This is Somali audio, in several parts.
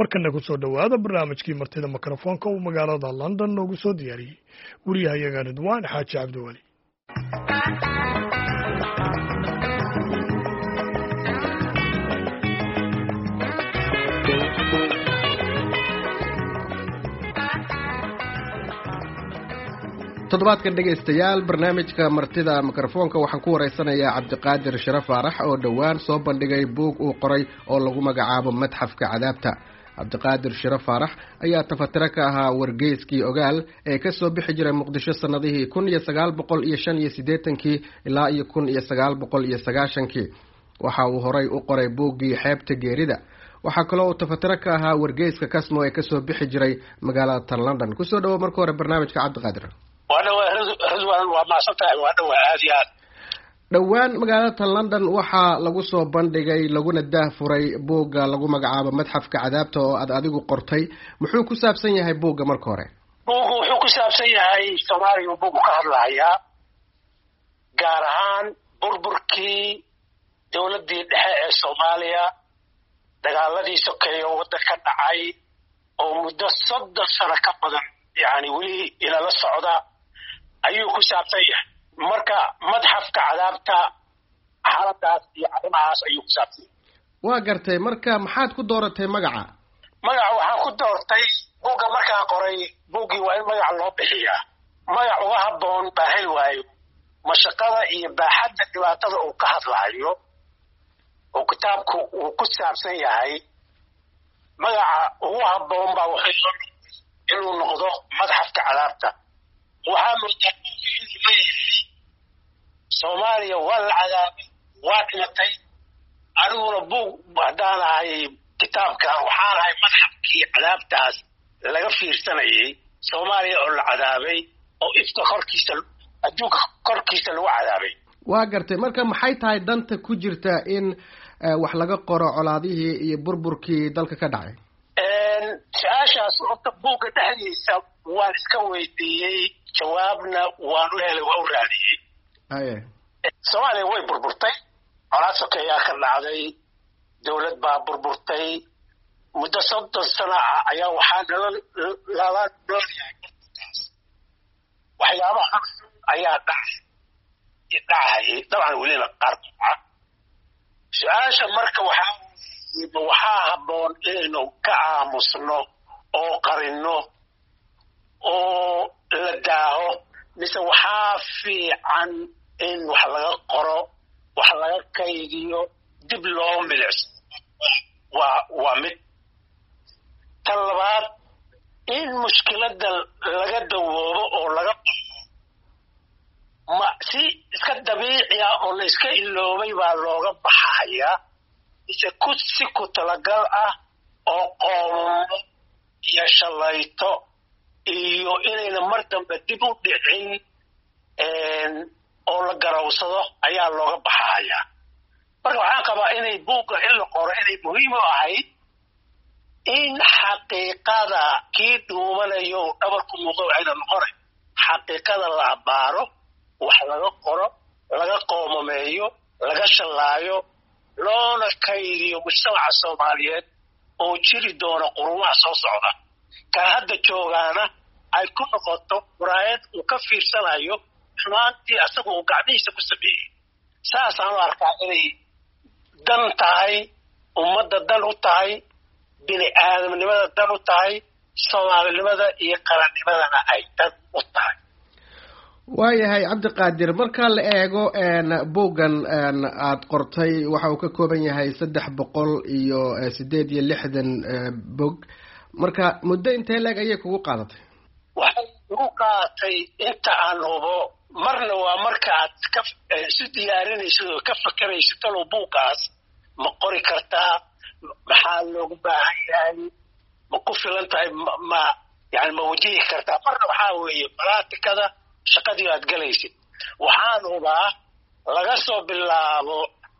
markana ku soo dhowaada barnaamijkii martida mikrofoonka uu magaalada London noogu soo diyaariyey wariyahayaga Ridwaan Xaaji Cabdiwali. toddobaadkan dhegaystayaal barnaamijka martida mikrofoonka waxaan ku wareysanayaa Cabdiqaadir Sharaf Faarax oo dhowaan soo bandhigay buug uu qoray oo lagu magacaabo Madxafka Cadaabta. Cabdiqaadir Sharaf Faarax ayaa tafatira ka ahaa wargeyskii Ogaal ee ka soo bixi jiray Muqdisho sanadihii 1985 ilaa 1990. waxa uu horay u qoray buuggii Xeebta Geerida. waxa kale oo tafatira ka ahaa wargeyska Kasmo ee ka soo bixi jiray magaalada London. ku soo dhawo marka hore barnaamijka Cabdiqaadir. dhowaan magaalada London waxaa lagu soo bandhigay laguna daahfuray buugga lagu magacaabo Madxafka Cadaabta oo aad adigu qortay. muxuu ku saabsan yahay buugga marka hore? buuggu wuxuu ku saabsan yahay Soomaaliya. buuggu ka hadlayaa gaar ahaan burburkii dowladdii dhexe ee Soomaaliya, dagaaladii sokeeye oo waddanka dhacay oo muddo 30 sano ka badan weli ila la socda ayuu ku saabsan yahay. marka Madxafka Cadaabta xaaladaas iyo arrimahaas ayuu ku saabsan yahay. waa gartay. marka maxaad ku dooratay magaca? waxaan ku doortay buugga markaan qoray buuggii waa in magac loo bixiyaa. magac uga habboon baa heli waayo mashaqada iyo baaxadda dhibaatada uu ka hadlaayo oo kitaabku uu ku saabsan yahay. magaca ugu habboon baa wuxuu inuu noqdo Madxafka Cadaabta. waxaa moodaa inuu leeyahay Soomaaliya waa la cadaabay, waa dhimatay. aniguna buug haddaan ahay kitaabkan waxaan ahay madxafkii cadaabtaas laga fiirsanayay. Soomaaliya oo la cadaabay oo ifka korkiisa adduunka korkiisa lagu cadaabay. waa gartay. marka maxay tahay danta ku jirta in wax laga qoro colaadihii iyo burburkii dalka ka dhacay? su-aashaas horta buugga dhexdiisa waan iska weydiiyey, jawaabna waan u helay, waa u raadiyey. Soomaaliya way burburtay, colaad sokeeyaa ka dhacday, dowlad baa burburtay. muddo 30 sano ah ayaa waxaa lala noolyahay burburkaas. waxyaabaha ayaa dhacayay dabcan welina qaar dhaca. su-aasha marka waxaa habboon inaynu ka aamusno oo qarino oo la daaho, mise waxaa fiican in wax laga qoro, wax laga kaydiyo, dib loo milicso. waa mid. tan labaad, in mushkiladda laga dawoobo oo laga si iska dabiici ah oo la iska iloobay baa looga baxayaa, mise si ku talagal ah oo qoomo iyo shalayto iyo inayna mar dambe dib u dhicin oo la garawsado ayaa looga baxayaa. marka waxaan qabaa inay buugga in la qoro inay muhiim u ahayd in xaqiiqada kii dhuumanayo dhabarku muuqdo ayna noqonay. xaqiiqada la abaaro, wax laga qoro, laga qoomameeyo, laga shalaayo, loona kaydiyo mujtamaca Soomaaliyeed oo jiri doona qurumaha soo socda. kan hadda joogaana ay ku noqoto muraayad uu ka fiirsanayo xumaantii asaga uu gacmihiisa ku sameeyey. saasaan u arkaa inay dan tahay, ummadda dan u tahay, bini aadamnimada dan u tahay, Soomaalinimada iyo qarannimadana ay dan u tahay. waayahay Cabdiqaadir, marka la eego buuggan aad qortay waxa uu ka kooban yahay 368 bog. marka muddo intee leeg ayay kugu qaadatay? waxay ugu qaadatay inta aan hubo. marna waa marka aad isu diyaarinaysid oo ka fakaraysid talow buuggaas ma qori kartaa, maxaa loogu baahan yahay, ma ku filan tahay, ma wajihi kartaa. marna waxaa weeye balaatikada shaqadii aad galaysid. waxaan hubaa laga soo bilaabo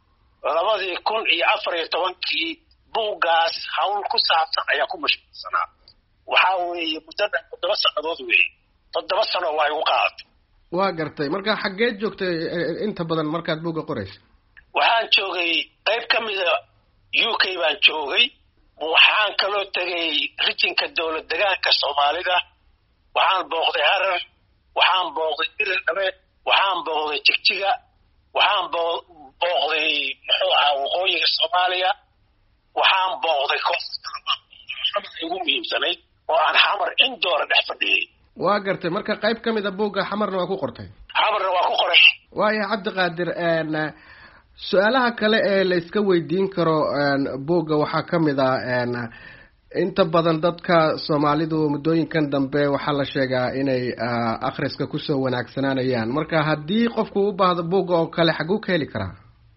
2014 buuggaas hawl ku saabsan ayaa ku mashquulsanaa. waxaa weeye muddada 7 sannadood weeye. 7 sano waa igu qaadatay. waa gartay. marka xaggeed joogtay inta badan markaad buugga qoraysa? waxaan joogay qayb ka mida UK baan joogay. waxaan kaloo tegay rijinka dowlad degaanka soomaalida, waxaan booqday Harar, waxaan booqday Hirshabeelle, waxaan booqday Jigjiga, waxaan booqday muxuu ahaa waqooyiga Soomaaliya, waxaan booqday koonfurta ugu muhiimsanayd oo aan xamar indoor dhex fadhiyay. waa gartay marka qayb ka mid a buugga xamarna waa ku qortay. xamarna waa ku qoray. waaya cabdiqaadir, su-aalaha kale ee la iska weydiin karo buugga waxaa ka mid ah inta badan dadka Soomaalidu muddooyinkan dambe waxaa la sheegaa inay akhriska kusoo wanaagsanaanayaan. marka haddii qofku u baahdo buugga oo kale xaguu ka heli karaa?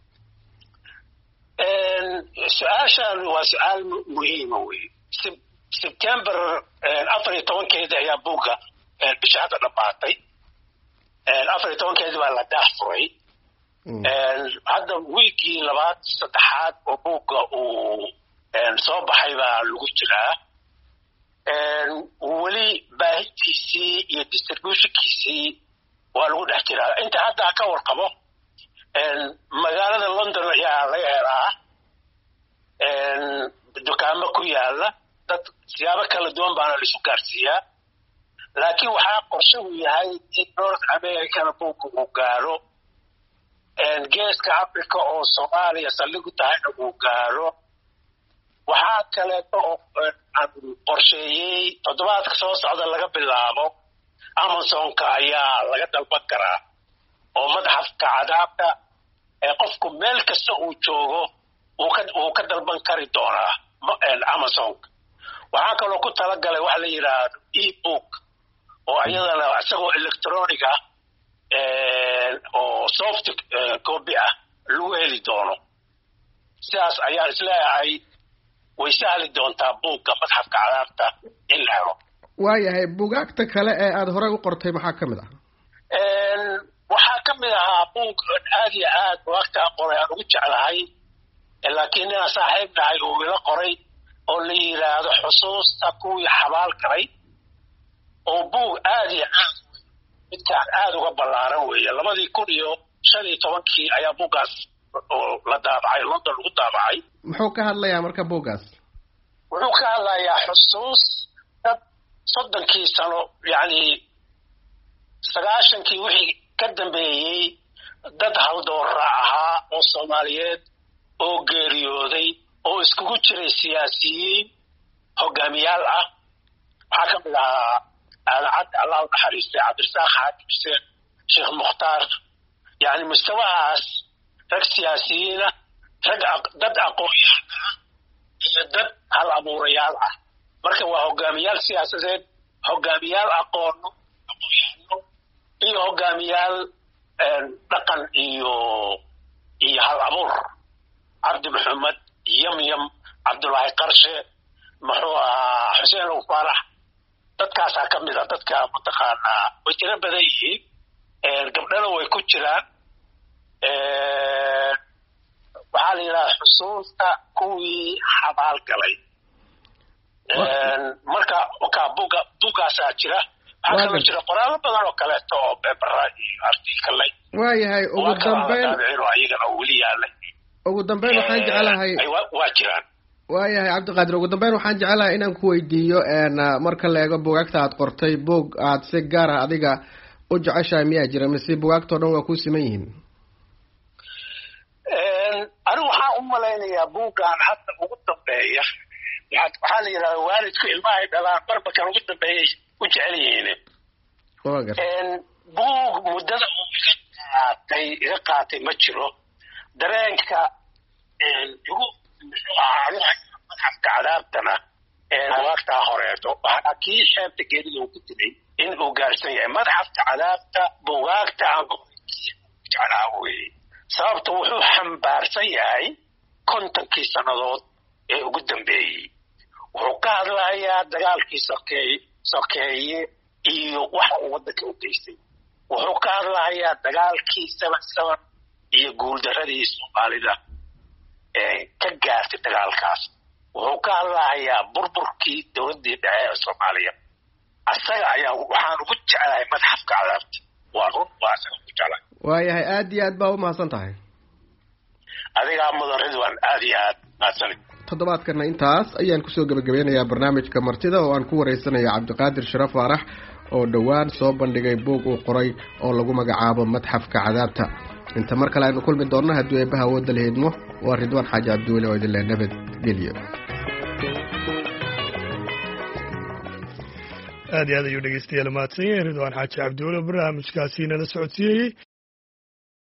su-aashan waa su-aal muhiima wey. September 14 ayaa buugga bisha hadda dhammaatay. 14 baa la daahfuray. hadda wiigii labaad saddexaad oo buugga uu soo baxay baa lagu jiraa. weli baahintiisii iyo distributionkiisii waa lagu dhex jiraa. inta hadda ka warqabo magaalada London ayaa laga helaa dukaamo ku yaala, dad siyaabo kala duwan baana laisu gaarsiiyaa. laakiin waxaa qorshe uu yahay in North Americana buugga uu gaaro, geeska Africa oo Soomaaliya saldhig u tahayna uu gaaro. waxaa kaleeto oo aan qorsheeyey toddobaadka soo socda laga bilaabo Amazonka ayaa laga dalban karaa, oo madxafka cadaabta qofku meel kasta uu joogo uu ka dalban kari doonaa Amazonka. waxaa kaloo ku talagalay wax la yidhaahdo e-book oo iyadana isagoo electronic ah oo soft copy ah lagu heli doono. sidaas ayaan isleeyahay way sahli doontaa buugga madxafka cadaabta in la helo. waayahay buugaagta kale ee aada horey u qortay maxaa ka mid ah? waxaa ka mid ahaa buug aad iyo aad buugaagta qoray aan ugu jeclahay, laakiin inaan saaxiib dhahay uu ila qoray, oo la yidhaahdo xusuusta kuwii xabaal galay, oo buug aad iyo aad midkaan aad uga ballaaran weeye. 2015 ayaa buuggaas oo la daabacay, London lagu daabacay. muxuu ka hadlayaa marka buuggaas? wuxuu ka hadlayaa xusuus dad 30 sano, yani 90kii wixii ka dambeeyey, dad haldoora ahaa oo Soomaaliyeed oo geeriyooday oo iskugu jiray siyaasiyiin, hogaamiyaal ah. waxaa ka mid ahaa alcad Allah u naxariistay Cabdirasaaq Xaakim Xuseen, Sheekh Mukhtaar, yani mustawahaas rag siyaasiyiin ah, dad aqoon-yahan ah iyo dad hal abuurayaal ah. marka waa hogaamiyaal siyaasadeed, hogaamiyaal aqoon-yahano iyo hogaamiyaal dhaqan iyo hal abuur. cabdi maxamed, yamyam, cabdullaahi qarshe, muxuu ahaa xuseen ow faarax, dadkaasaa ka mid a dadka mataqaanaa way tiro badan yihiin. gabdhana way ku jiraan. waxaa la yidhaha xusuusta kuwii xabaal galay. marka buuggaasaa jira. waxaa kaloo jira qoraallo badan oo kaleeto oo beebara iyo artikalay. waayahay ugu dambeyn ayagana weli yaalay. ugu dambeyn waxaan jecelahay waa jiraan. waayahay cabdiqaadir, ugu dambeyn waxaan jecelahay inaan ku weydiiyo marka la eego buugaagta aad qortay, buug aad si gaar ah adiga u jeceshahay miyaa jira, mise buugaagtao dhan waa ku siman yihiin? anigu waxaan u malaynayaa buuggan hadda ugu dambeeya, waxaa la yidhahda waalidku ilmahay dhalaan barbakan ugu dambeeyay u jecel yihiin. buug muddada uu iga qaatay ma jiro. dareenka igu madxafka cadaabtana buugaagtaa horeeto waxaa kii xeebta geerida uu ku dilay in uu gaarsan yahay. madxafka cadaabta buugaagta aan jeclaa weye, sababta wuxuu xambaarsan yahay 50kii sannadood ee ugu dambeeyey. wuxuu ka hadlayaa dagaalkii sokeeye iyo waxa uu waddanka u geystay. wuxuu ka hadlayaa dagaalkii 7/7 iyo guuldaradii Soomaalida ka gaartay dagaalkaas. wuxuu ka hadlayaa burburkii dowladdii dhexe ee Soomaaliya. asaga ayaa waxaan ugu jeclahay madxafka cadaabta. waa run, waa asaga ugu jeclahay. waayahay aad iyo aad baa u mahadsan tahay. adigaa mudan Ridwan aad iyo aad mahadsanid. toddobaadkana intaas ayaan kusoo gabagabeynayaa barnaamijka martida oo aan ku wareysanaya cabdiqaadir Shiraf Faarax oo dhowaan soo bandhigay buug uu qoray oo lagu magacaabo Madxafka Cadaabta. inta mar kale aynu kulmi doonno haddii ay baha wada leedmo waa Ridwan Xaaji Cabduule oo idin leh nabadgelyo. aad iyo aad ayuu dhegeystayaal mahadsan yahay Ridwan Xaaji Cabduule barnaamijkaasi nala socodsiiyey.